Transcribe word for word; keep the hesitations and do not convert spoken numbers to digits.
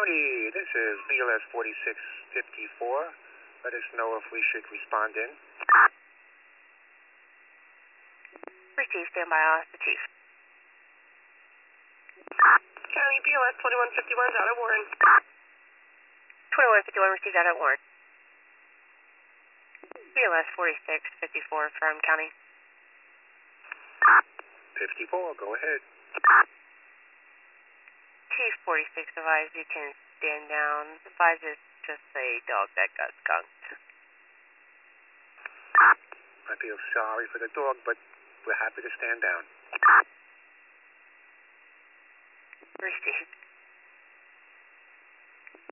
County, this is B L S forty-six fifty-four. Let us know if we should respond in. Chief, stand by, I'll ask the chief. County B L S twenty-one fifty-one, data Warren. twenty-one fifty-one, received out at Warren. B L S forty-six fifty-four from County. fifty-four, go ahead. Chief forty-six, advise you can stand down. Advise it's just a dog that got skunked. I feel sorry for the dog, but we're happy to stand down. Received.